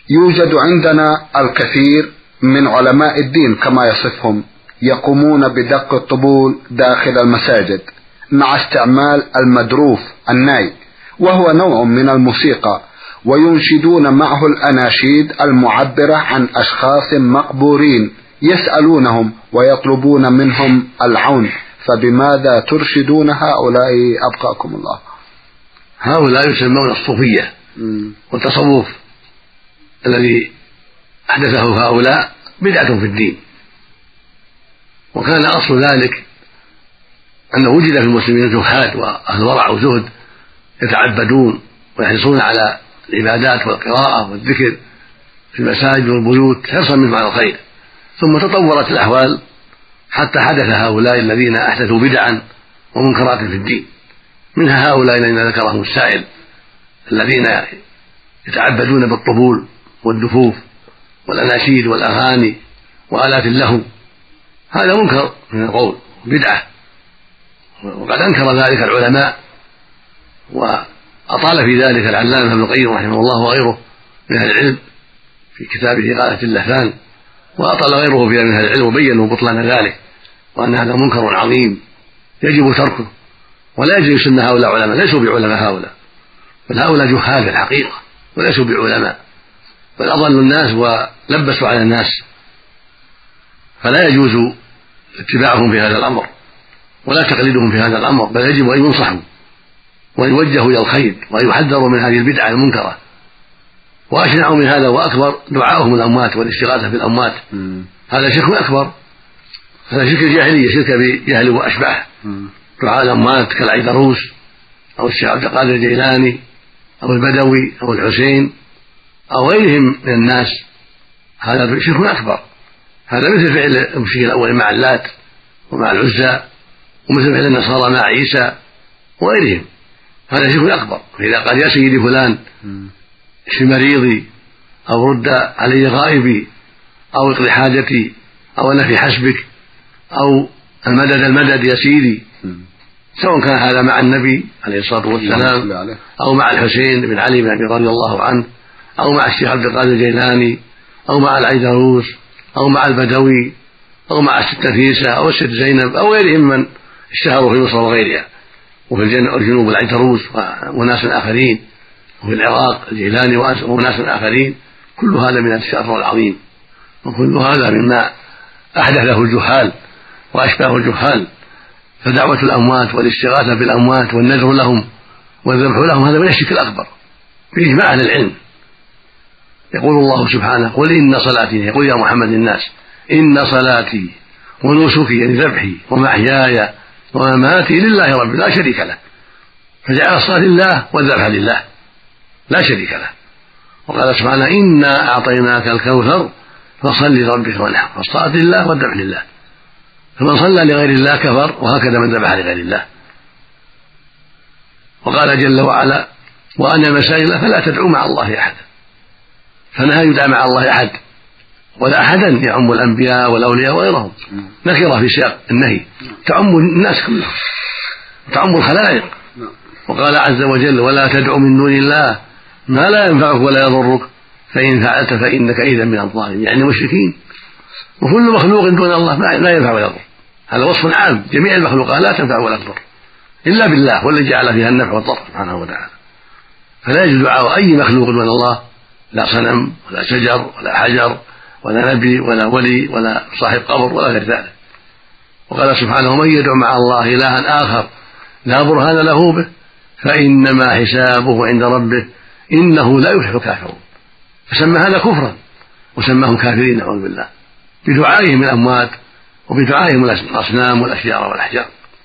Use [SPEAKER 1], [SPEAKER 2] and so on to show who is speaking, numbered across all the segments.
[SPEAKER 1] يوجد عندنا الكثير من علماء الدين كما يصفهم يقومون بدق الطبول داخل المساجد مع استعمال المدروف الناي، وهو نوع من الموسيقى، وينشدون معه الأناشيد المعبرة عن أشخاص مقبورين يسألونهم ويطلبون منهم العون، فبماذا ترشدون هؤلاء أبقاكم الله؟
[SPEAKER 2] هؤلاء يسمون الصوفية والتصوف الذي أحدثه هؤلاء بدعة في الدين، وكان أصل ذلك أن وجد في المسلمين زهاد وأهل ورع وزهد يتعبدون ويحرصون على العبادات والقراءة والذكر في المساجد والبيوت حرصا منهم على الخير، ثم تطورت الأحوال حتى حدث هؤلاء الذين أحدثوا بدعا ومنكرات في الدين، منها هؤلاء الذين ذكرهم السائل الذين يتعبدون بالطبول والدفوف والأناشيد والأغاني وآلات اللهو. هذا منكر من القول بدعة، وقد أنكر ذلك العلماء، وأطال في ذلك العلامة ابن القيم رحمه الله وغيره من أهل العلم في كتابه غاية اللهفان، وأطال غيره في من أهل العلم وبينوا بطلان ذلك، وأن هذا منكر عظيم يجب تركه، ولا يجب يسمى هؤلاء علماء، ليسوا بعلماء هؤلاء، بل هؤلاء جهال في الحقيقة وليسوا بعلماء، بل أضلوا الناس ولبسوا على الناس، فلا يجوز اتباعهم في هذا الأمر ولا تقليدهم في هذا الأمر، بل يجب أن ينصحوا ويوجهوا إلى الخير ويحذروا من هذه البدعة المنكرة. وأشنع من هذا وأكبر دعاؤهم الأموات والاستغاثة بالأموات، هذا شرك أكبر، هذا شرك الجاهلية، شرك بجهل وأشباهه، دعاء الأموات كالعيدروس أو الشيخ عبد القادر الجيلاني أو البدوي أو الحسين أو غيرهم من الناس، هذا شرك أكبر، هذا مثل فعل المشرك الأول مع اللات ومع العزى، ومثل فعل النصارى مع عيسى وغيرهم، هذا شرك أكبر. فإذا قال يا سيدي فلان اشف مريضي أو رد علي غائبي أو اقضي حاجتي أو أنا في حسبك أو المدد يا سيدي، سواء كان هذا مع النبي عليه الصلاة والسلام أو مع الحسين بن علي بن أبي رضي الله عنه أو مع الشيخ عبد القادر الجيلاني أو مع العيدروس أو مع البدوي أو مع الست نفيسة أو الست زينب أو غيرهم من اشتهروا في مصر وغيرها، وفي الجنوب العيدروس وناس آخرين، وفي العراق الجيلاني وناس آخرين، كل هذا من الشر العظيم، وكل هذا مما أحدثه الجهال وأشباه الجهال. فدعوة الأموات والاستغاثة بالأموات والنذر لهم والذبح لهم هذا من الشرك الأكبر بإجماع أهل العلم. يقول الله سبحانه قل إن صلاتي، يقول يا محمد الناس إن صلاتي ونسكي يعني ذبحي ومحياي ومماتي لله رب لا شريك له، فجعل الصلاة لله والذبح لله لا شريك له. وقال سبحانه إنا أعطيناك الكوثر فصل لربك وانحر، فالصلاة لله والذبح لله، فمن صلى لغير الله كفر، وهكذا من ذبح لغير الله. وقال جل وعلا وأن المساجد فلا تدعوا مع الله أحدا، فنهى يدعى مع الله أحد ولا أحدا يعم الأنبياء والأولياء وغيرهم، نكرة في سياق النهي تعم الناس كلهم تعم الخلائق. وقال عز وجل ولا تدع من دون الله ما لا ينفعك ولا يضرك فإن فعلت فإنك إذا من الظالمين، يعني مشركين، وكل مخلوق دون الله لا ينفع ولا يضر، هذا وصف عام، جميع المخلوقات لا تنفع ولا تضر إلا بالله والذي جعل فيها النفع والضر سبحانه وتعالى. فلا يجوز دعاء أي مخلوق دون الله، لا صنم ولا شجر ولا حجر ولا نبي ولا ولي ولا صاحب قبر ولا غير ذلك. وقال سبحانه من يدعو مع الله إلها آخر لا برهان له به فإنما حسابه عند ربه إنه لا يفلح الكافرون، فسمى هذا كفرا وسماهم كافرين نعوذ بالله بدعائهم الأموات وبدعائهم الأصنام والأشجار والأحجار.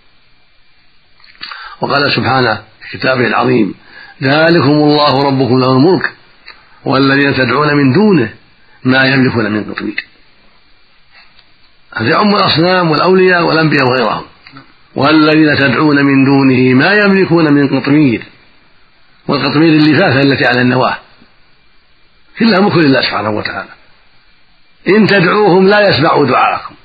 [SPEAKER 2] وقال سبحانه في كتابه العظيم ذلكم الله ربكم له الملك والذين تدعون من دونه ما يملكون من قطمير، هذا يعم الأصنام والأولياء والأنبياء وغيرهم. والذين تدعون من دونه ما يملكون من قطمير، والقطمير اللفافة التي على النواة كلها ملك لله سبحانه وتعالى، إن تدعوهم لا يسمعوا دعاءكم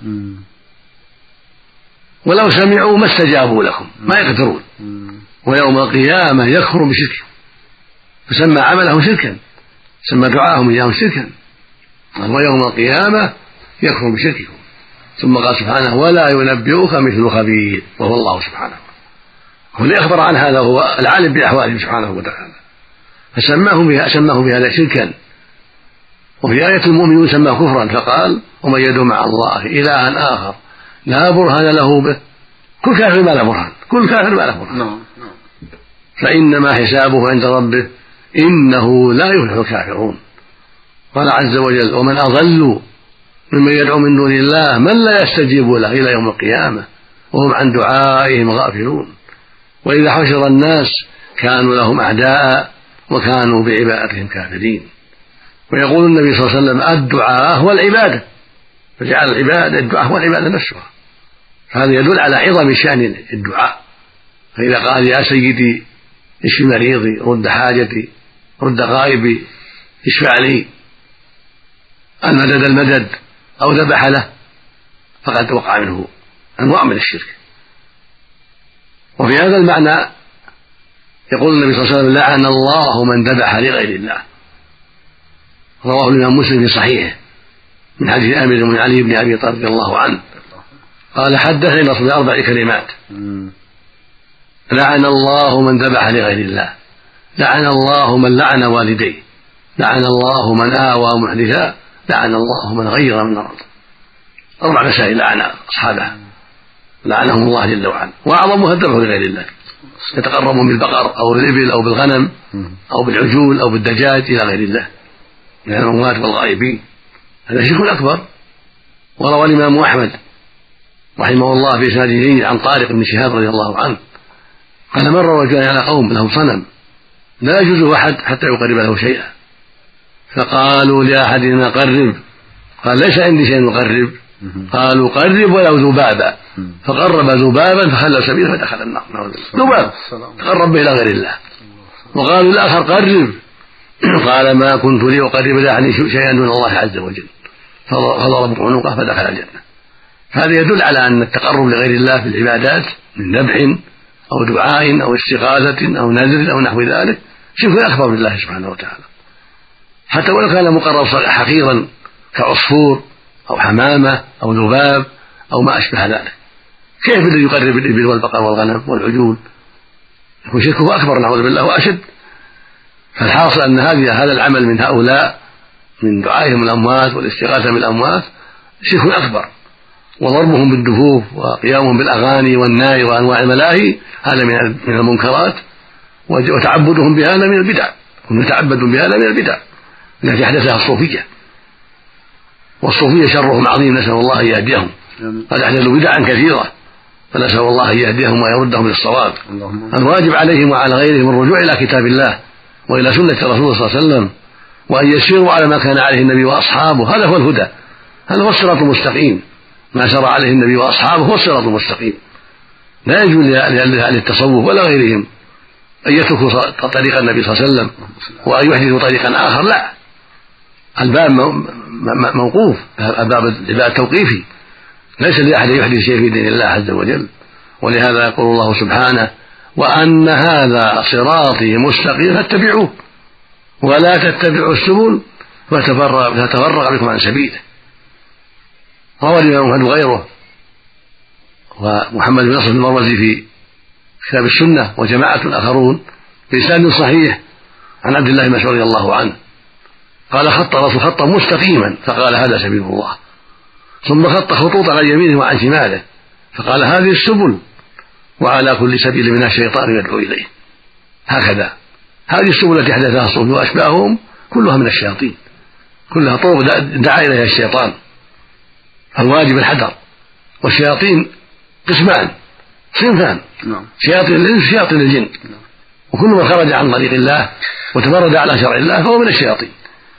[SPEAKER 2] ولو سمعوا ما استجابوا لكم ما يقدرون، ويوم القيامة يكفر بشركهم، فسمى عمله شركا، سمى دعاءهم إياهم شركا، قال ويوم القيامة يكفر بشرككم. ثم قال سبحانه ولا ينبئك مثل خبير، وهو الله سبحانه. هو اللي أخبر عن هذا، هو العالم بأحواله سبحانه وتعالى، فسماه بهذا شركا. وفي آية المؤمنون سماه كفرا فقال ومن يدعو مع الله إلها آخر لا برهان له به، كل كافر ما له برهان، كل كافر ما له برهان، فإنما حسابه عند ربه إنه لا يفلح الكافرون. قال عز وجل ومن أضل ممن يدعو من دون الله من لا يستجيب له إلى يوم القيامة وهم عن دعائهم غافلون. وإذا حشر الناس كانوا لهم أعداء وكانوا بعبادتهم كافرين. ويقول النبي صلى الله عليه وسلم الدعاء هو العبادة، فجعل الدعاء هو العبادة نفسها. هذا يدل على عظم شأن الدعاء. فإذا قال يا سيدي اشف مريضي، رد حاجتي، رد غائبي، اشفع لي، المدد أو ذبح له، فقد وقع منه أنواع من الشرك. وفي هذا المعنى يقول النبي صلى الله عليه وسلم لعن الله من ذبح لغير الله. رواه الإمام مسلم في صحيحه من حديث آمر بن علي بن أبي طالب رضي الله عنه قال حدثني الرسول بأربع كلمات: لعن الله من ذبح لغير الله، لعن الله من لعن والديه، لعن الله من آوى محدثا، لعن الله من غير من الأرض. 4 مسائل لعن أصحابها، لعنهم الله جل وعلا. وأعظمها الذبح لغير الله، يتقربون بالبقر أو بالإبل أو بالغنم أو بالعجول أو بالدجاج إلى غير الله من الأموات والغائبين، هذا شرك أكبر. وروى الإمام أحمد رحمه الله في إسناده عن طارق بن شهاب رضي الله عنه قال مر رجلان على قوم لهم صنم لا يجوز أحد حتى يقرب له شيئا، فقالوا لأحدنا قرب، قال ليس عندي شيء أقرب، قالوا قرب ولو ذبابا، فقرب ذبابا فخلى سبيله فدخل النار. ذباب تقرب به إلى غير الله. وقالوا الآخر قرب، قال ما كنت لي أقرب لأحد شيئا دون الله عز وجل، فضرب عنقه فدخل الجنة. هذا يدل على أن التقرب لغير الله في العبادات من ذبح أو دعاء أو استغاثة أو نذر أو نحو ذلك شرك أكبر بالله سبحانه وتعالى، حتى ولو كان مقرب حقيرا كعصفور أو حمامة أو ذباب أو ما أشبه ذلك. كيف الذي يقرب الإبل والبقر والغنم والعجول؟ يكون شركه أكبر نعوذ بالله وأشد. فالحاصل أن هذا العمل من هؤلاء من دعائهم الأموات والاستغاثة بالأموات شرك أكبر، وضربهم بالدفوف وقيامهم بالأغاني والناي وأنواع الملاهي هذا من المنكرات، وتعبدهم بهذا من البدع، هم يتعبدون بهذا من البدع التي أحدثها الصوفية. والصوفية شرهم عظيم، نسأل الله أن يهديهم، قد أحدثوا بدعا كثيرة، فنسأل الله أن يهديهم ويردهم للصواب. الواجب عليهم وعلى غيرهم الرجوع إلى كتاب الله وإلى سنة الرسول صلى الله عليه وسلم، وأن يسيروا على ما كان عليه النبي وأصحابه، هذا هو الهدى، هذا هو الصراط المستقيم. ما سار عليه النبي وأصحابه هو الصراط المستقيم. لا يجوز لأهل التصوف ولا غيرهم أن يتركوا طريق النبي صلى الله عليه وسلم وأن يحدثوا طريقا آخر، لا، الباب موقوف، الباب توقيفي، ليس لأحد يحدث شيء في دين الله عز وجل. ولهذا يقول الله سبحانه وأن هذا صراطي مستقيم فاتبعوه ولا تتبعوا السبل فتفرق بكم عن سبيله. روى الإمام أحمد وغيره ومحمد بن نصر المروزي في كتاب السنة وجماعة آخرون بإسناد صحيح عن عبد الله بن مسعود رضي الله عنه قال خط الرسول خطا مستقيما فقال هذا سبيل الله، ثم خط خطوطا عن يمينه وعن شماله فقال هذه السبل، وعلى كل سبيل من الشيطان يدعو إليه. هكذا هذه السبل التي حدثها الصوفية وأشباههم كلها من الشياطين، كلها طرق دعا إليها الشيطان، فالواجب الحذر. والشياطين قسمان صنفان، شياطين الإنس وشياطين الجن، وكل من خرج عن طريق الله وتمرد على شرع الله فهو من الشياطين.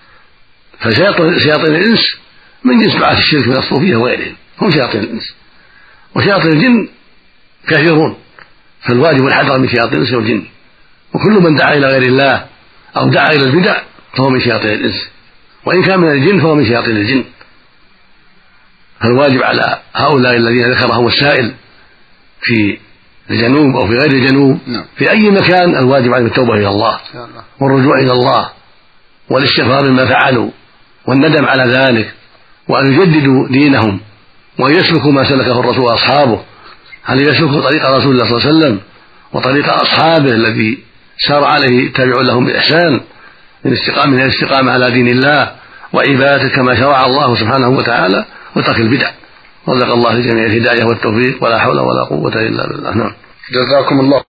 [SPEAKER 2] فشياطين الإنس من جنس دعاة الشرك من الصوفية وغيرهم، هم شياطين الإنس. وشياطين الجن كثيرون، فالواجب الحذر من شياطين الإنس والجن، وكل من دعا إلى غير الله أو دعا إلى البدع فهو من شياطين الإنس، وإن كان من الجن فهو من شياطين الجن. فالواجب على هؤلاء الذين ذكرهم السائل في الجنوب أو في غير الجنوب في أي مكان الواجب عليهم التوبة إلى الله والرجوع إلى الله والاستغفار مما فعلوا والندم على ذلك، وأن يجددوا دينهم وأن يسلكوا ما سلكه الرسول وأصحابه. هل يسلكوا طريق رسول الله صلى الله عليه وسلم وطريق أصحابه الذي سار عليه تابع لهم بإحسان من الاستقامة على دين الله وعبادته كما شرع الله سبحانه وتعالى، وترك البدع. رزق الله لجميع الهداية والتوفيق، ولا حول ولا قوة إلا بالله.
[SPEAKER 1] جزاكم الله.